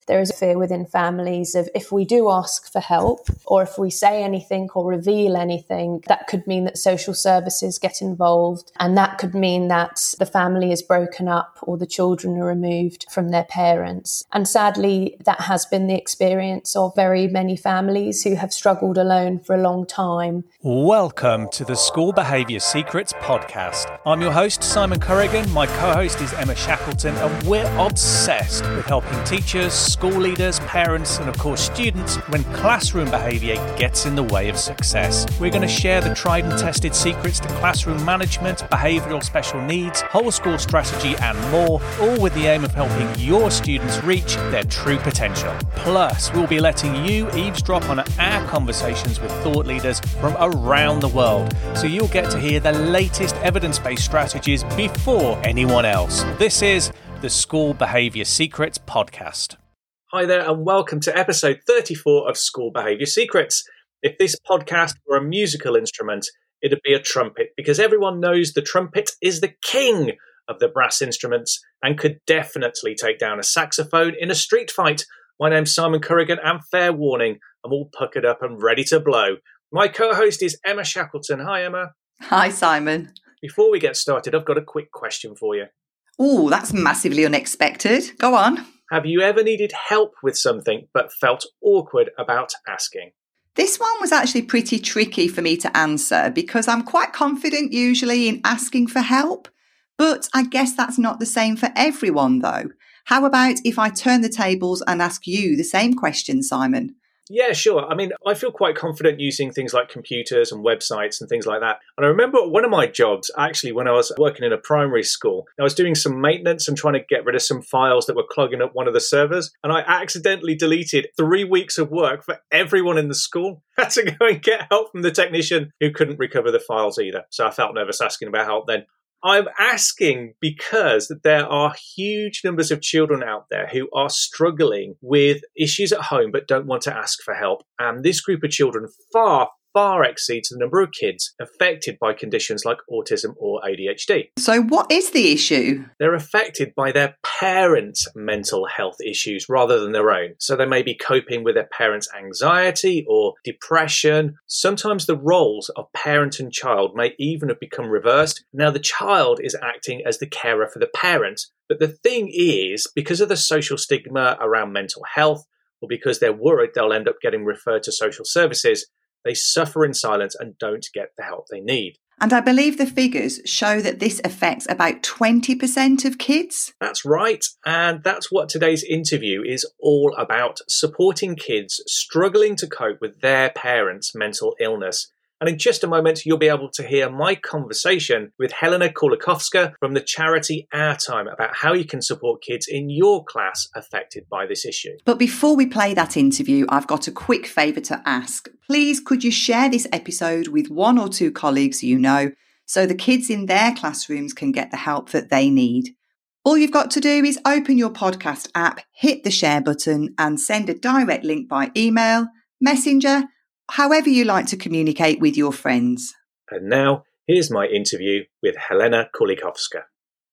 There is a fear within families of if we do ask for help or if we say anything or reveal anything, that could mean that social services get involved, and that could mean that the family is broken up or the children are removed from their parents. And sadly, that has been the experience of very many families who have struggled alone for a long time. Welcome to the School Behaviour Secrets podcast. I'm your host, Simon Corrigan. My co-host is Emma Shackleton, and we're obsessed with helping teachers, school leaders, parents, and of course students when classroom behaviour gets in the way of success. We're going to share the tried and tested secrets to classroom management, behavioural special needs, whole school strategy and more, all with the aim of helping your students reach their true potential. Plus, we'll be letting you eavesdrop on our conversations with thought leaders from around the world, so you'll get to hear the latest evidence-based strategies before anyone else. This is the School Behaviour Secrets podcast. Hi there, and welcome to episode 34 of School Behaviour Secrets. If this podcast were a musical instrument, it'd be a trumpet, because everyone knows the trumpet is the king of the brass instruments and could definitely take down a saxophone in a street fight. My name's Simon Corrigan, and fair warning, I'm all puckered up and ready to blow. My co-host is Emma Shackleton. Hi, Emma. Hi, Simon. Before we get started, I've got a quick question for you. Oh, that's massively unexpected. Go on. Have you ever needed help with something but felt awkward about asking? This one was actually pretty tricky for me to answer because I'm quite confident usually in asking for help, but I guess that's not the same for everyone though. How about if I turn the tables and ask you the same question, Simon? Yeah, sure. I mean, I feel quite confident using things like computers and websites and things like that. And I remember one of my jobs, actually, when I was working in a primary school, I was doing some maintenance and trying to get rid of some files that were clogging up one of the servers. And I accidentally deleted 3 weeks of work for everyone in the school. I had to go and get help from the technician who couldn't recover the files either. So I felt nervous asking about help then. I'm asking because there are huge numbers of children out there who are struggling with issues at home but don't want to ask for help. And this group of children far exceeds the number of kids affected by conditions like autism or ADHD. So what is the issue? They're affected by their parents' mental health issues rather than their own. So they may be coping with their parents' anxiety or depression. Sometimes the roles of parent and child may even have become reversed. Now the child is acting as the carer for the parent. But the thing is, because of the social stigma around mental health, or because they're worried they'll end up getting referred to social services, they suffer in silence and don't get the help they need. And I believe the figures show that this affects about 20% of kids. That's right. And that's what today's interview is all about, supporting kids struggling to cope with their parents' mental illness. And in just a moment, you'll be able to hear my conversation with Helena Kulikowska from the charity Our Time about how you can support kids in your class affected by this issue. But before we play that interview, I've got a quick favour to ask. Please, could you share this episode with 1 or 2 colleagues you know so the kids in their classrooms can get the help that they need? All you've got to do is open your podcast app, hit the share button and send a direct link by email, messenger, however you like to communicate with your friends. And now, here's my interview with Helena Kulikowska.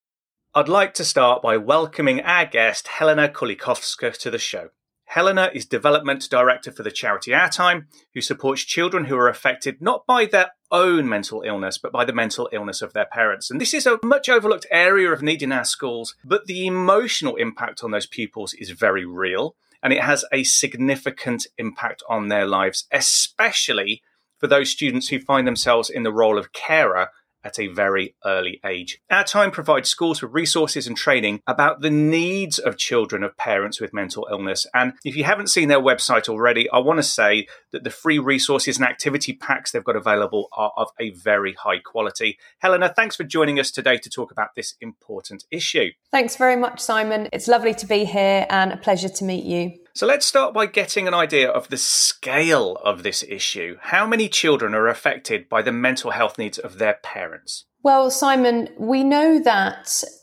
I'd like to start by welcoming our guest, Helena Kulikowska, to the show. Helena is Development Director for the charity Our Time, who supports children who are affected not by their own mental illness, but by the mental illness of their parents. And this is a much overlooked area of need in our schools, but the emotional impact on those pupils is very real. And it has a significant impact on their lives, especially for those students who find themselves in the role of carer at a very early age. Our Time provides schools with resources and training about the needs of children of parents with mental illness. And if you haven't seen their website already, I want to say that the free resources and activity packs they've got available are of a very high quality. Helena, thanks for joining us today to talk about this important issue. Thanks very much, Simon. It's lovely to be here and a pleasure to meet you. So let's start by getting an idea of the scale of this issue. How many children are affected by the mental health needs of their parents? Well, Simon, we know that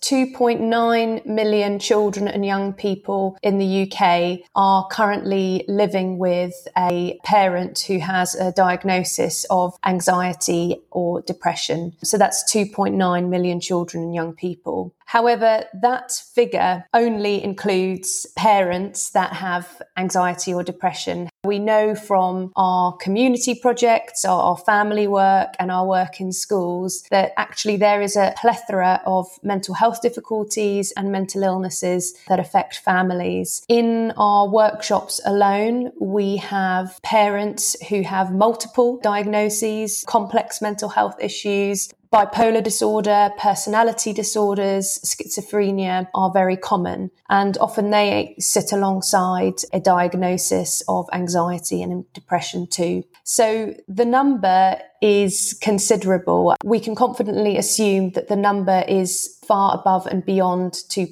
2.9 million children and young people in the UK are currently living with a parent who has a diagnosis of anxiety or depression. So that's 2.9 million children and young people. However, that figure only includes parents that have anxiety or depression. We know from our community projects, our family work and our work in schools that actually there is a plethora of mental health difficulties and mental illnesses that affect families. In our workshops alone, we have parents who have multiple diagnoses, complex mental health issues. Bipolar disorder, personality disorders, schizophrenia are very common, and often they sit alongside a diagnosis of anxiety and depression too. So the number is considerable. We can confidently assume that the number is far above and beyond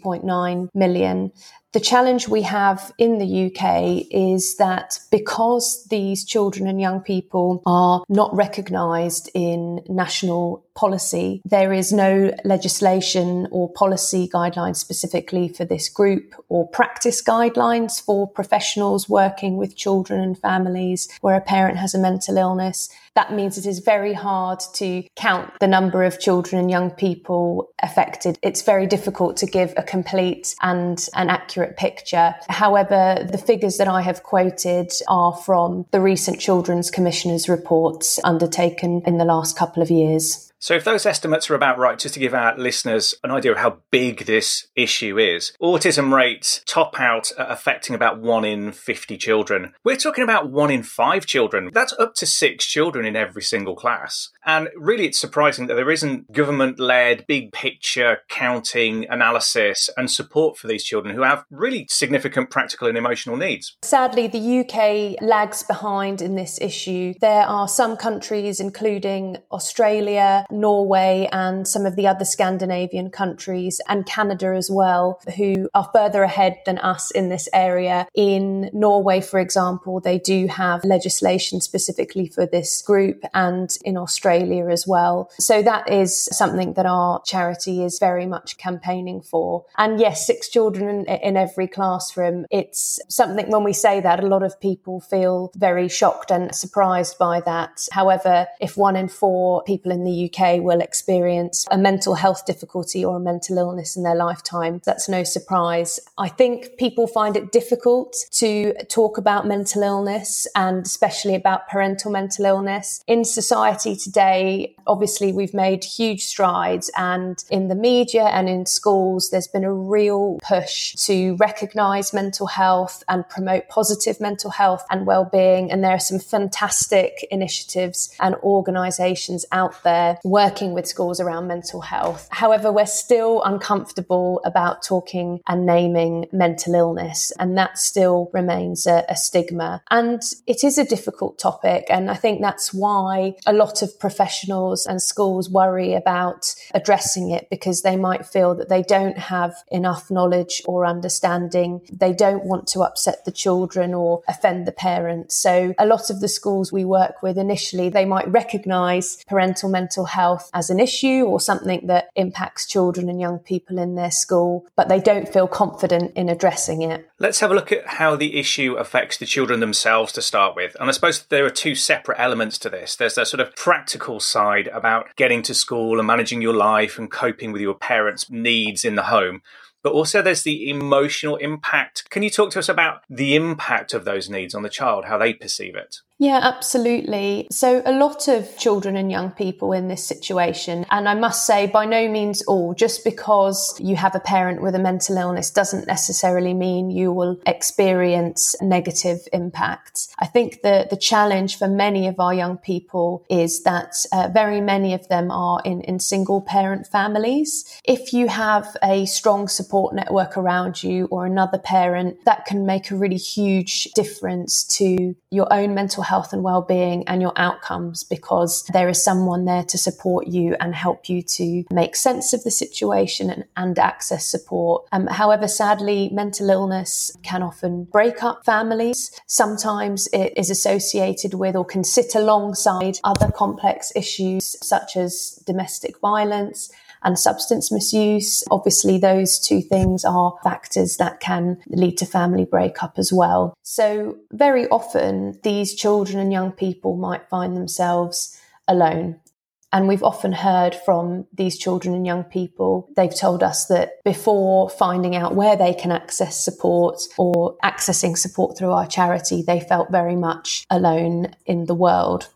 2.9 million. The challenge we have in the UK is that because these children and young people are not recognised in national policy, there is no legislation or policy guidelines specifically for this group or practice guidelines for professionals working with children and families where a parent has a mental illness. That means it is very hard to count the number of children and young people affected. It's very difficult to give a complete and an accurate picture. However, the figures that I have quoted are from the recent Children's Commissioner's reports undertaken in the last couple of years. So if those estimates are about right, just to give our listeners an idea of how big this issue is, autism rates top out at affecting about 1 in 50 children. We're talking about 1 in 5 children. That's up to 6 children in every single class. And really, it's surprising that there isn't government-led, big picture counting, analysis and support for these children who have really significant practical and emotional needs. Sadly, the UK lags behind in this issue. There are some countries, including Australia, Norway and some of the other Scandinavian countries and Canada as well, who are further ahead than us in this area. In Norway, for example, they do have legislation specifically for this group, and in Australia as well. So that is something that our charity is very much campaigning for. And yes, 6 children in every classroom. It's something, when we say that, a lot of people feel very shocked and surprised by that. However, if 1 in 4 people in the UK will experience a mental health difficulty or a mental illness in their lifetime, that's no surprise. I think people find it difficult to talk about mental illness, and especially about parental mental illness. In society today, obviously we've made huge strides, and in the media and in schools there's been a real push to recognise mental health and promote positive mental health and well-being, and there are some fantastic initiatives and organisations out there working with schools around mental health. However, we're still uncomfortable about talking and naming mental illness, and that still remains a stigma. And it is a difficult topic, and I think that's why a lot of professionals and schools worry about addressing it, because they might feel that they don't have enough knowledge or understanding. They don't want to upset the children or offend the parents. So a lot of the schools we work with initially, they might recognise parental mental health as an issue or something that impacts children and young people in their school, but they don't feel confident in addressing it. Let's have a look at how the issue affects the children themselves to start with. And I suppose there are 2 separate elements to this. There's that sort of practical side about getting to school and managing your life and coping with your parents' needs in the home. But also there's the emotional impact. Can you talk to us about the impact of those needs on the child, how they perceive it? Yeah, absolutely. So a lot of children and young people in this situation, and I must say by no means all, just because you have a parent with a mental illness doesn't necessarily mean you will experience negative impacts. I think the challenge for many of our young people is that very many of them are in single parent families. If you have a strong support network around you or another parent, that can make a really huge difference to your own mental health and well-being and your outcomes, because there is someone there to support you and help you to make sense of the situation and access support. However, sadly, mental illness can often break up families. Sometimes it is associated with or can sit alongside other complex issues such as domestic violence and substance misuse. Obviously, those two things are factors that can lead to family breakup as well. So very often, these children and young people might find themselves alone. And we've often heard from these children and young people, they've told us that before finding out where they can access support or accessing support through our charity, they felt very much alone in the world.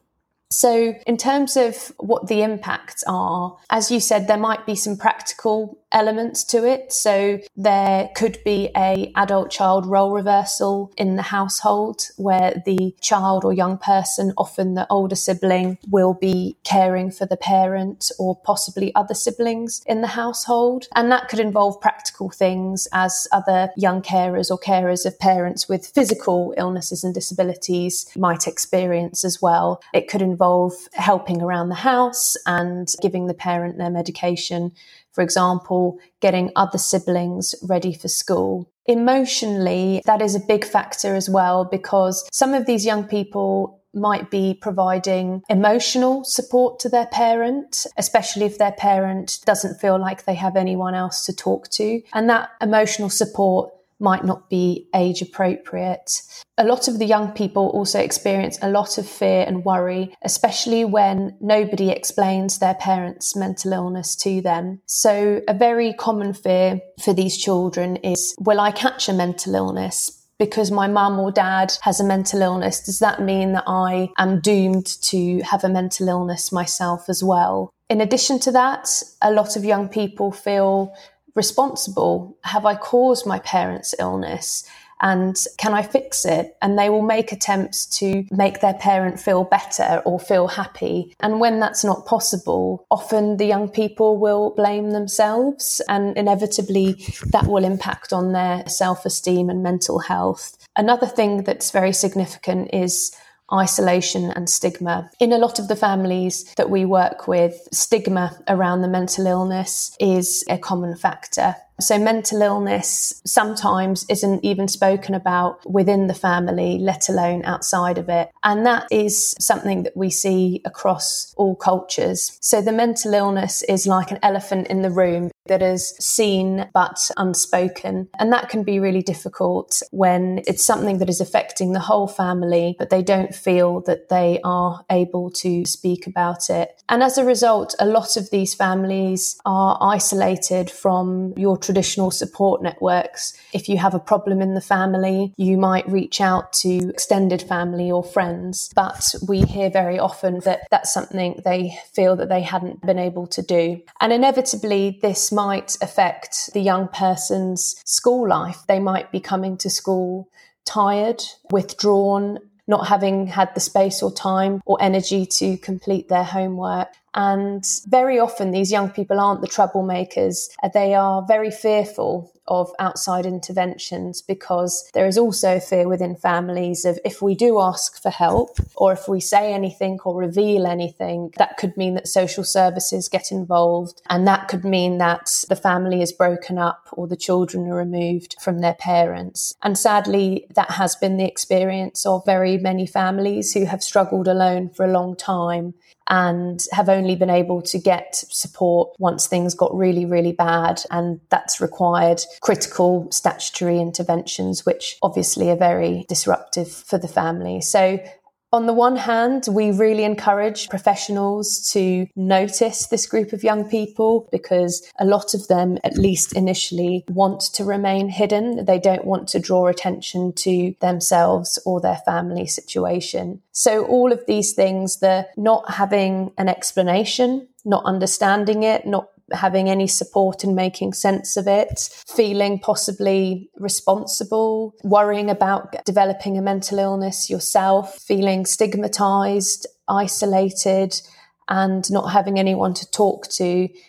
So in terms of what the impacts are, as you said, there might be some practical elements to it. So there could be a adult-child role reversal in the household where the child or young person, often the older sibling, will be caring for the parent or possibly other siblings in the household. And that could involve practical things as other young carers or carers of parents with physical illnesses and disabilities might experience as well. It could involve helping around the house and giving the parent their medication. For example, getting other siblings ready for school. Emotionally, that is a big factor as well, because some of these young people might be providing emotional support to their parent, especially if their parent doesn't feel like they have anyone else to talk to. And that emotional support might not be age appropriate. A lot of the young people also experience a lot of fear and worry, especially when nobody explains their parents' mental illness to them. So a very common fear for these children is, will I catch a mental illness? Because my mum or dad has a mental illness, does that mean that I am doomed to have a mental illness myself as well? In addition to that, a lot of young people feel responsible. Have I caused my parents' illness? And can I fix it? And they will make attempts to make their parent feel better or feel happy. And when that's not possible, often the young people will blame themselves, and inevitably that will impact on their self-esteem and mental health. Another thing that's very significant is isolation and stigma. In a lot of the families that we work with, stigma around the mental illness is a common factor. So mental illness sometimes isn't even spoken about within the family, let alone outside of it. And that is something that we see across all cultures. So the mental illness is like an elephant in the room that is seen but unspoken. And that can be really difficult when it's something that is affecting the whole family, but they don't feel that they are able to speak about it. And as a result, a lot of these families are isolated from your traditional support networks. If you have a problem in the family, you might reach out to extended family or friends, but we hear very often that that's something they feel that they hadn't been able to do. And inevitably, this might affect the young person's school life. They might be coming to school tired, withdrawn, not having had the space or time or energy to complete their homework. And very often these young people aren't the troublemakers. They are very fearful of outside interventions because there is also fear within families of, if we do ask for help or if we say anything or reveal anything, that could mean that social services get involved, and that could mean that the family is broken up or the children are removed from their parents. And sadly, that has been the experience of very many families who have struggled alone for a long time and have only been able to get support once things got really, really bad. And that's required critical statutory interventions, which obviously are very disruptive for the family. So on the one hand, we really encourage professionals to notice this group of young people because a lot of them, at least initially, want to remain hidden. They don't want to draw attention to themselves or their family situation. So all of these things, the not having an explanation, not understanding it, not having any support in making sense of it, feeling possibly responsible, worrying about developing a mental illness yourself, feeling stigmatized, isolated, and not having anyone to talk to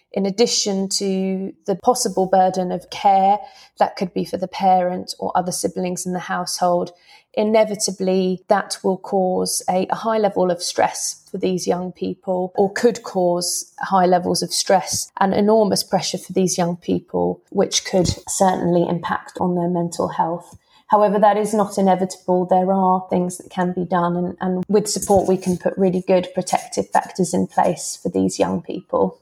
in addition to the possible burden of care that could be for the parent or other siblings in the household, inevitably that will cause a high level of stress for these young people, or could cause high levels of stress and enormous pressure for these young people, which could certainly impact on their mental health. However, that is not inevitable. There are things that can be done, and with support we can put really good protective factors in place for these young people.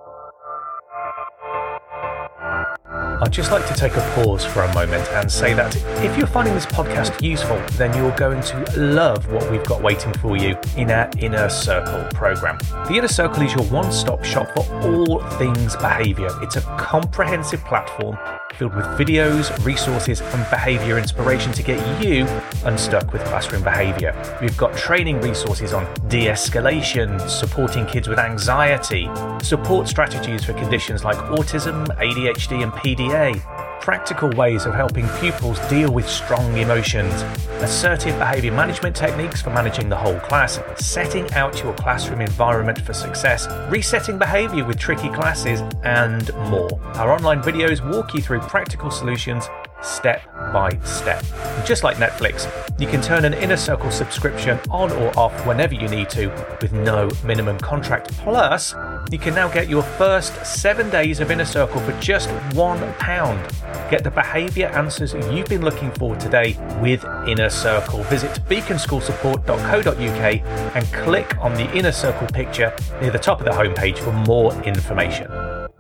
I'd just like to take a pause for a moment and say that if you're finding this podcast useful, then you're going to love what we've got waiting for you in our Inner Circle program. The Inner Circle is your one-stop shop for all things behaviour. It's a comprehensive platform filled with videos, resources and behaviour inspiration to get you unstuck with classroom behaviour. We've got training resources on de-escalation, supporting kids with anxiety, support strategies for conditions like autism, ADHD and PDA, practical ways of helping pupils deal with strong emotions, assertive behaviour management techniques for managing the whole class, setting out your classroom environment for success, resetting behaviour with tricky classes, and more. Our online videos walk you through practical solutions step by step. And just like Netflix, you can turn an Inner Circle subscription on or off whenever you need to with no minimum contract. Plus, you can now get your first 7 days of Inner Circle for just £1. Get the behaviour answers you've been looking for today with Inner Circle. Visit beaconschoolsupport.co.uk and click on the Inner Circle picture near the top of the homepage for more information.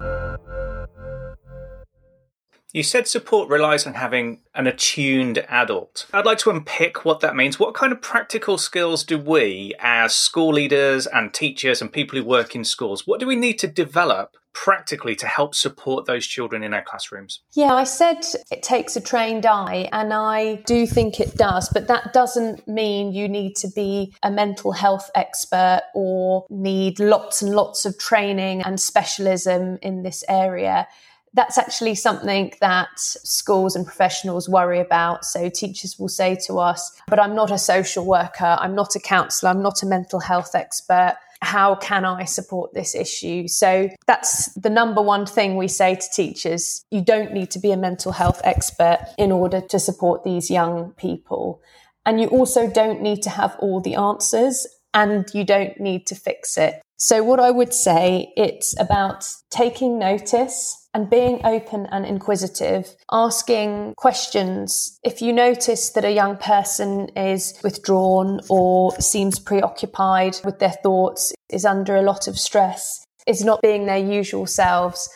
You said support relies on having an attuned adult. I'd like to unpick what that means. What kind of practical skills do we, as school leaders and teachers and people who work in schools, what do we need to develop practically to help support those children in our classrooms? Yeah, I said it takes a trained eye, and I do think it does, but that doesn't mean you need to be a mental health expert or need lots and lots of training and specialism in this area. That's actually something that schools and professionals worry about. So teachers will say to us, but I'm not a social worker, I'm not a counsellor, I'm not a mental health expert. How can I support this issue? So that's the number one thing we say to teachers. You don't need to be a mental health expert in order to support these young people. And you also don't need to have all the answers, and you don't need to fix it. So what I would say, it's about taking notice and being open and inquisitive, asking questions. If you notice that a young person is withdrawn or seems preoccupied with their thoughts, is under a lot of stress, is not being their usual selves,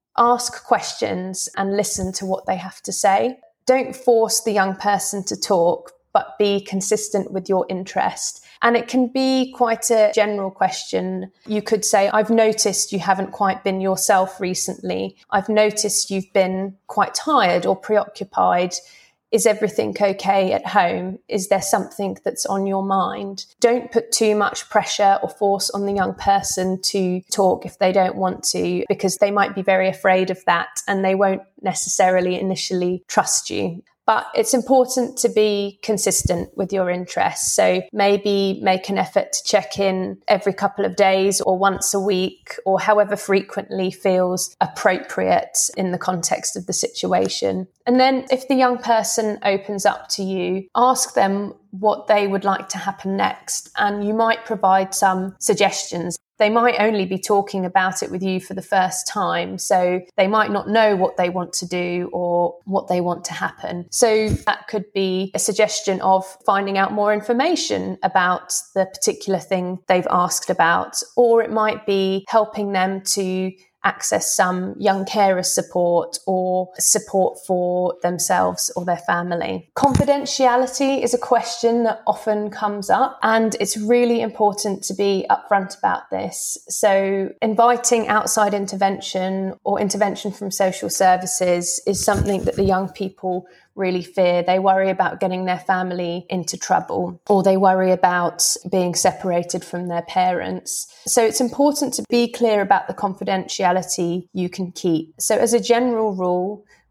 ask questions and listen to what they have to say. Don't force the young person to talk, but be consistent with your interest. And it can be quite a general question. You could say, I've noticed you haven't quite been yourself recently. I've noticed you've been quite tired or preoccupied. Is everything okay at home? Is there something that's on your mind? Don't put too much pressure or force on the young person to talk if they don't want to, because they might be very afraid of that and they won't necessarily initially trust you. But it's important to be consistent with your interests. So maybe make an effort to check in every couple of days or once a week, or however frequently feels appropriate in the context of the situation. And then if the young person opens up to you, ask them what they would like to happen next. And you might provide some suggestions. They might only be talking about it with you for the first time, so they might not know what they want to do or what they want to happen. So that could be a suggestion of finding out more information about the particular thing they've asked about, or it might be helping them to access some young carer support or support for themselves or their family. Confidentiality is a question that often comes up, and it's really important to be upfront about this. So inviting outside intervention or intervention from social services is something that the young people really fear. They worry about getting their family into trouble, or they worry about being separated from their parents. So it's important to be clear about the confidentiality you can keep. So as a general rule,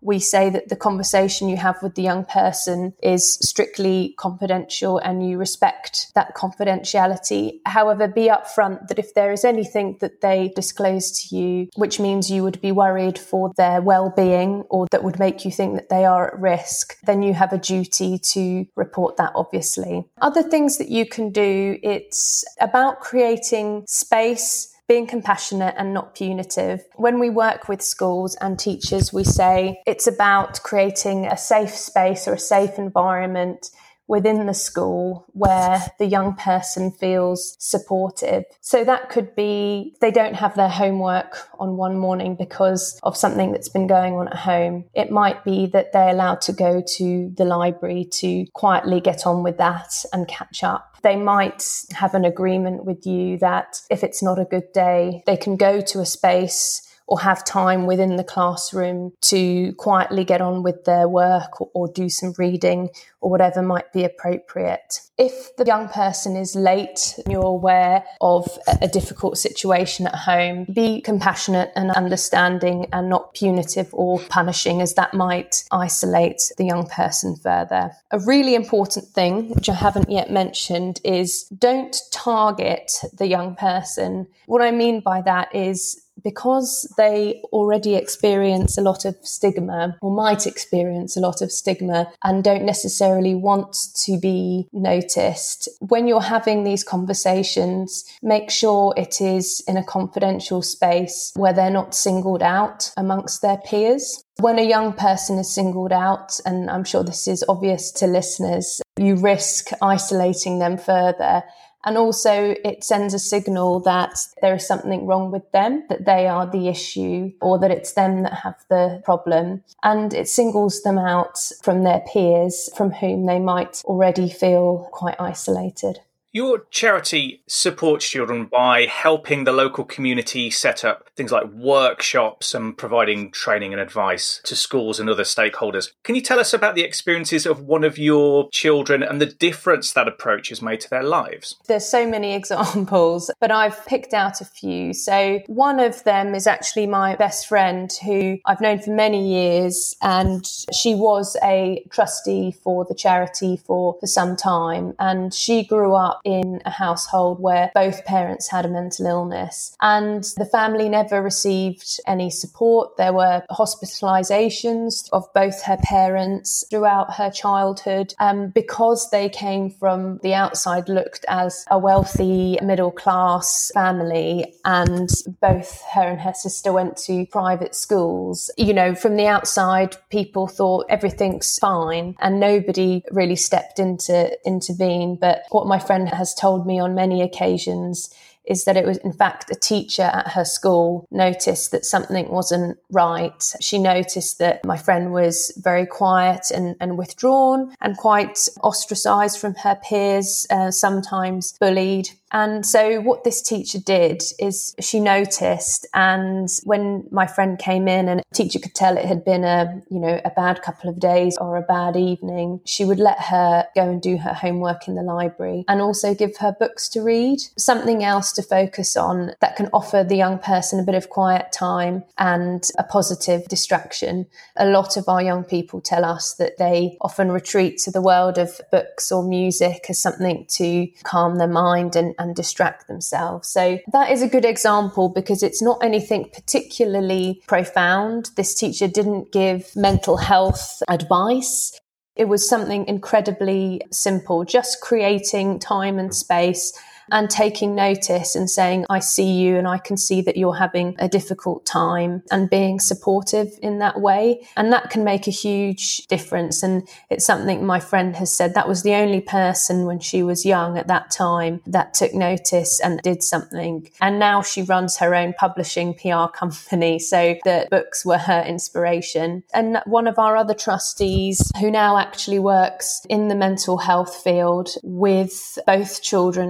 we say that the conversation you have with the young person is strictly confidential and you respect that confidentiality. However, be upfront that if there is anything that they disclose to you, which means you would be worried for their well-being or that would make you think that they are at risk, then you have a duty to report that, obviously. Other things that you can do, it's about creating space, being compassionate and not punitive. When we work with schools and teachers, we say it's about creating a safe space or a safe environment within the school where the young person feels supported. So that could be they don't have their homework on one morning because of something that's been going on at home. It might be that they're allowed to go to the library to quietly get on with that and catch up. They might have an agreement with you that if it's not a good day, they can go to a space or have time within the classroom to quietly get on with their work or do some reading or whatever might be appropriate. If the young person is late and you're aware of a difficult situation at home, be compassionate and understanding and not punitive or punishing, as that might isolate the young person further. A really important thing, which I haven't yet mentioned, is don't target the young person. What I mean by that is because they already experience a lot of stigma or might experience a lot of stigma and don't necessarily want to be noticed, when you're having these conversations, make sure it is in a confidential space where they're not singled out amongst their peers. When a young person is singled out, and I'm sure this is obvious to listeners, you risk isolating them further. And also it sends a signal that there is something wrong with them, that they are the issue or that it's them that have the problem. And it singles them out from their peers from whom they might already feel quite isolated. Your charity supports children by helping the local community set up things like workshops and providing training and advice to schools and other stakeholders. Can you tell us about the experiences of one of your children and the difference that approach has made to their lives? There's so many examples, but I've picked out a few. So one of them is actually my best friend who I've known for many years, and she was a trustee for the charity for some time, and she grew up in a household where both parents had a mental illness and the family never received any support. There were hospitalizations of both her parents throughout her childhood because they came from the outside looked as a wealthy middle class family, and both her and her sister went to private schools. You know, from the outside, people thought everything's fine and nobody really stepped in to intervene. But what my friend has told me on many occasions is that it was, in fact, a teacher at her school noticed that something wasn't right. She noticed that my friend was very quiet and withdrawn and quite ostracized from her peers, sometimes bullied. And so what this teacher did is she noticed, and when my friend came in and the teacher could tell it had been a bad couple of days or a bad evening, she would let her go and do her homework in the library and also give her books to read, something else to focus on that can offer the young person a bit of quiet time and a positive distraction. A lot of our young people tell us that they often retreat to the world of books or music as something to calm their mind and distract themselves. So that is a good example because it's not anything particularly profound. This teacher didn't give mental health advice. It was something incredibly simple, just creating time and space and taking notice and saying, I see you and I can see that you're having a difficult time, and being supportive in that way. And that can make a huge difference. And it's something my friend has said that was the only person when she was young at that time that took notice and did something. And now she runs her own publishing PR company. So the books were her inspiration. And one of our other trustees who now actually works in the mental health field with both children and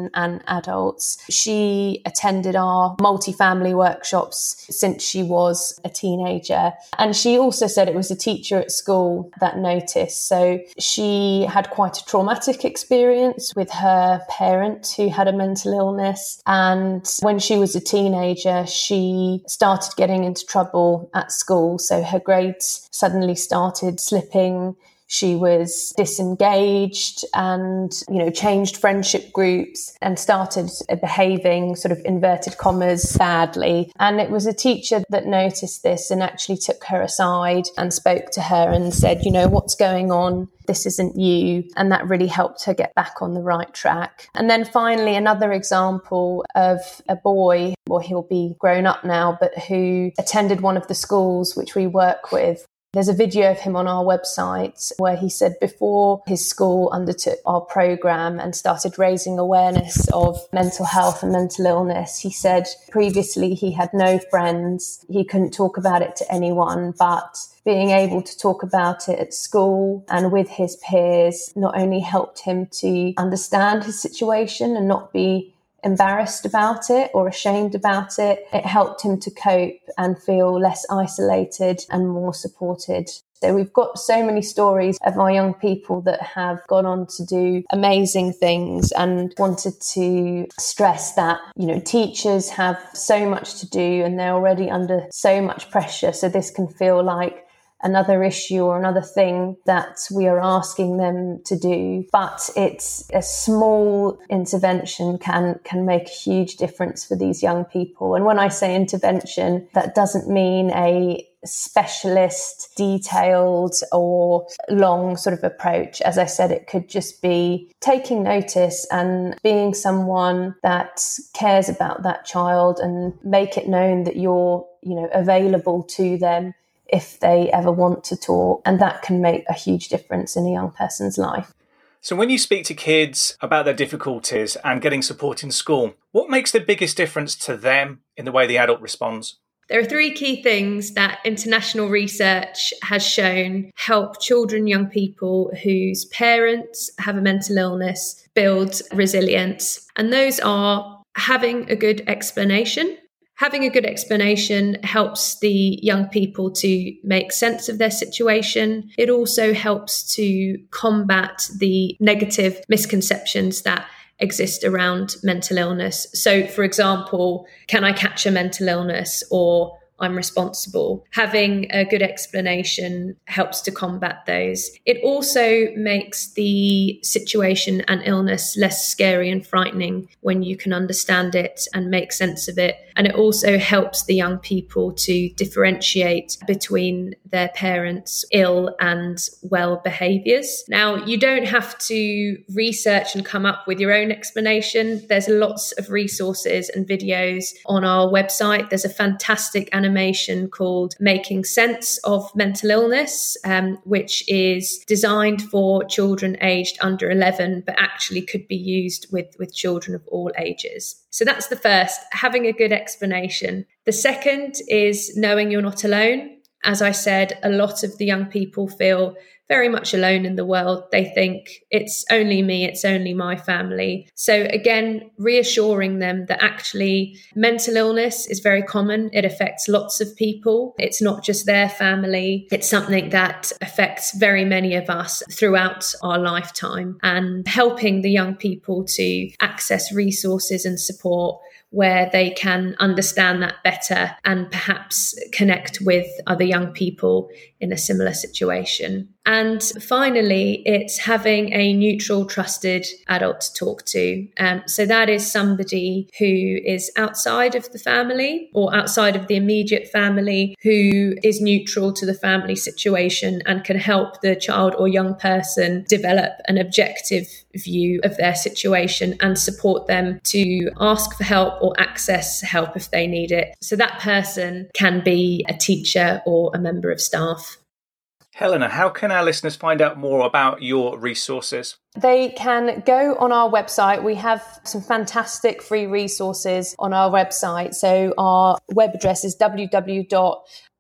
adults. She attended our multifamily workshops since she was a teenager. And she also said it was a teacher at school that noticed. So she had quite a traumatic experience with her parent who had a mental illness. And when she was a teenager, she started getting into trouble at school. So her grades suddenly started slipping. She was disengaged and, changed friendship groups and started behaving sort of inverted commas badly. And it was a teacher that noticed this and actually took her aside and spoke to her and said, what's going on? This isn't you. And that really helped her get back on the right track. And then finally, another example of a boy, well, he'll be grown up now, but who attended one of the schools which we work with. There's a video of him on our website where he said before his school undertook our program and started raising awareness of mental health and mental illness, he said previously he had no friends. He couldn't talk about it to anyone, but being able to talk about it at school and with his peers not only helped him to understand his situation and not be embarrassed about it or ashamed about it, it helped him to cope and feel less isolated and more supported. So we've got so many stories of our young people that have gone on to do amazing things, and wanted to stress that, teachers have so much to do and they're already under so much pressure. So this can feel like another issue or another thing that we are asking them to do. But it's a small intervention can make a huge difference for these young people. And when I say intervention, that doesn't mean a specialist, detailed or long sort of approach. As I said, it could just be taking notice and being someone that cares about that child and make it known that you're, available to them if they ever want to talk. And that can make a huge difference in a young person's life. So when you speak to kids about their difficulties and getting support in school, what makes the biggest difference to them in the way the adult responds? There are 3 key things that international research has shown help children, young people whose parents have a mental illness build resilience. And those are having a good explanation. Having a good explanation helps the young people to make sense of their situation. It also helps to combat the negative misconceptions that exist around mental illness. So, for example, can I catch a mental illness, or I'm responsible? Having a good explanation helps to combat those. It also makes the situation and illness less scary and frightening when you can understand it and make sense of it. And it also helps the young people to differentiate between their parents' ill and well behaviours. Now, you don't have to research and come up with your own explanation. There's lots of resources and videos on our website. There's a fantastic animation called Making Sense of Mental Illness, which is designed for children aged under 11, but actually could be used with children of all ages. So that's the first, having a good explanation. The second is knowing you're not alone. As I said, a lot of the young people feel very much alone in the world. They think it's only me, it's only my family. So again, reassuring them that actually mental illness is very common. It affects lots of people. It's not just their family. It's something that affects very many of us throughout our lifetime, and helping the young people to access resources and support where they can understand that better and perhaps connect with other young people in a similar situation. And finally, it's having a neutral, trusted adult to talk to. So that is somebody who is outside of the family or outside of the immediate family, who is neutral to the family situation and can help the child or young person develop an objective view of their situation and support them to ask for help or access help if they need it. So that person can be a teacher or a member of staff. Helena, how can our listeners find out more about your resources? They can go on our website. We have some fantastic free resources on our website. So our web address is www.mentalhealth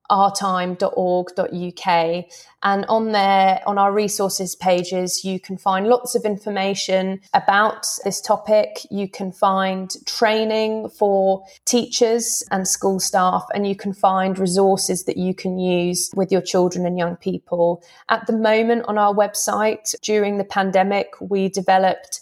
ourtime.org.uk. And on there, on our resources pages, you can find lots of information about this topic. You can find training for teachers and school staff, and you can find resources that you can use with your children and young people. At the moment on our website, during the pandemic, we developed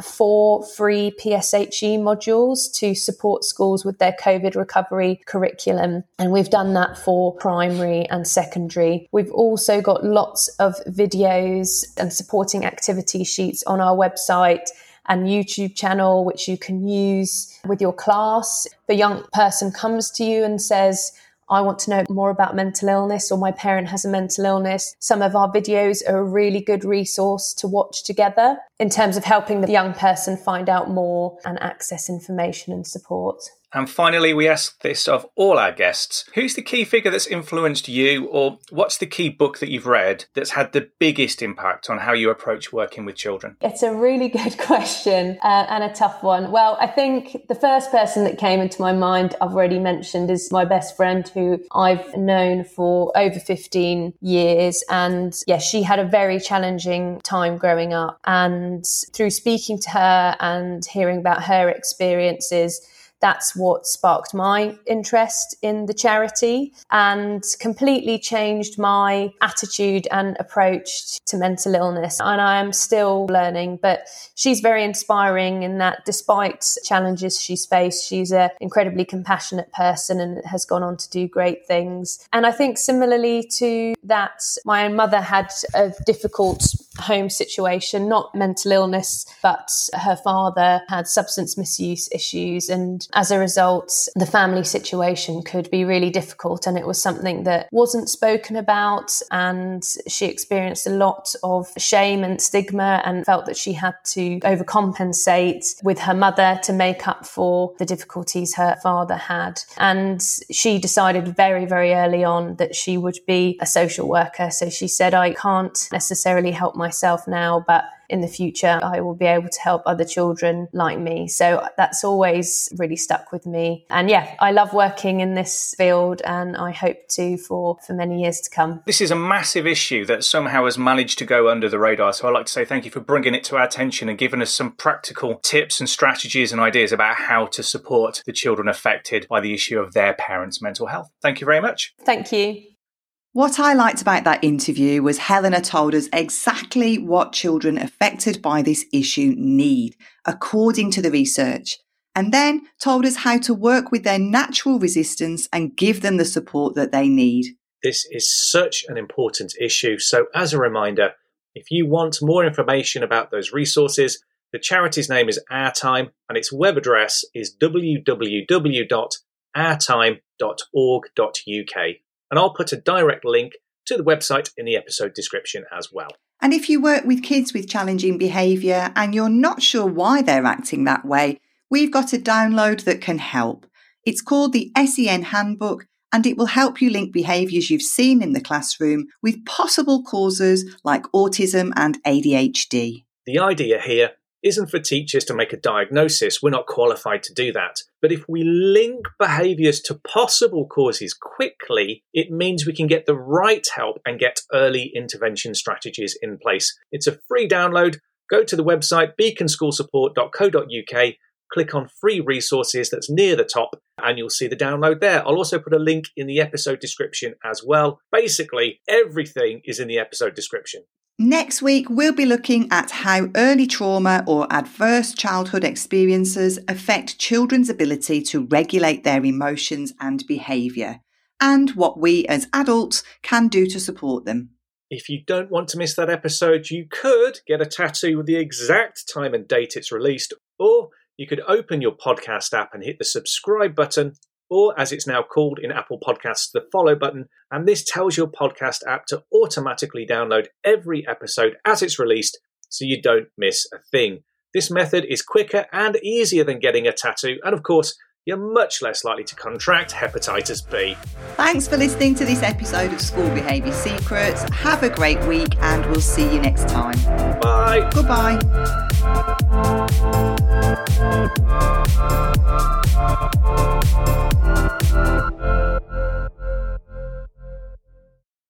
4 free PSHE modules to support schools with their COVID recovery curriculum. And we've done that for primary and secondary. We've also got lots of videos and supporting activity sheets on our website and YouTube channel, which you can use with your class. If a young person comes to you and says, I want to know more about mental illness, or my parent has a mental illness, some of our videos are a really good resource to watch together in terms of helping the young person find out more and access information and support. And finally, we ask this of all our guests. Who's the key figure that's influenced you, or what's the key book that you've read that's had the biggest impact on how you approach working with children? It's a really good question and a tough one. Well, I think the first person that came into my mind, I've already mentioned, is my best friend who I've known for over 15 years. And yeah, she had a very challenging time growing up. And through speaking to her and hearing about her experiences, that's what sparked my interest in the charity and completely changed my attitude and approach to mental illness. And I am still learning, but she's very inspiring in that despite challenges she's faced, she's an incredibly compassionate person and has gone on to do great things. And I think similarly to that, my own mother had a difficult home situation, not mental illness, but her father had substance misuse issues. And as a result, the family situation could be really difficult. And it was something that wasn't spoken about. And she experienced a lot of shame and stigma and felt that she had to overcompensate with her mother to make up for the difficulties her father had. And she decided very, very early on that she would be a social worker. So she said, I can't necessarily help myself now, but in the future, I will be able to help other children like me. So that's always really stuck with me. And yeah, I love working in this field and I hope to for many years to come. This is a massive issue that somehow has managed to go under the radar. So I'd like to say thank you for bringing it to our attention and giving us some practical tips and strategies and ideas about how to support the children affected by the issue of their parents' mental health. Thank you very much. Thank you. What I liked about that interview was Helena told us exactly what children affected by this issue need, according to the research, and then told us how to work with their natural resistance and give them the support that they need. This is such an important issue. So as a reminder, if you want more information about those resources, the charity's name is Our Time and its web address is www.ourtime.org.uk. And I'll put a direct link to the website in the episode description as well. And if you work with kids with challenging behaviour and you're not sure why they're acting that way, we've got a download that can help. It's called the SEN Handbook, and it will help you link behaviours you've seen in the classroom with possible causes like autism and ADHD. The idea here isn't for teachers to make a diagnosis. We're not qualified to do that. But if we link behaviours to possible causes quickly, it means we can get the right help and get early intervention strategies in place. It's a free download. Go to the website beaconschoolsupport.co.uk, click on free resources that's near the top, and you'll see the download there. I'll also put a link in the episode description as well. Basically, everything is in the episode description. Next week, we'll be looking at how early trauma or adverse childhood experiences affect children's ability to regulate their emotions and behaviour, and what we as adults can do to support them. If you don't want to miss that episode, you could get a tattoo with the exact time and date it's released, or you could open your podcast app and hit the subscribe button, or as it's now called in Apple Podcasts, the follow button, and this tells your podcast app to automatically download every episode as it's released so you don't miss a thing. This method is quicker and easier than getting a tattoo, and of course, you're much less likely to contract hepatitis B. Thanks for listening to this episode of School Behaviour Secrets. Have a great week and we'll see you next time. Bye. Goodbye.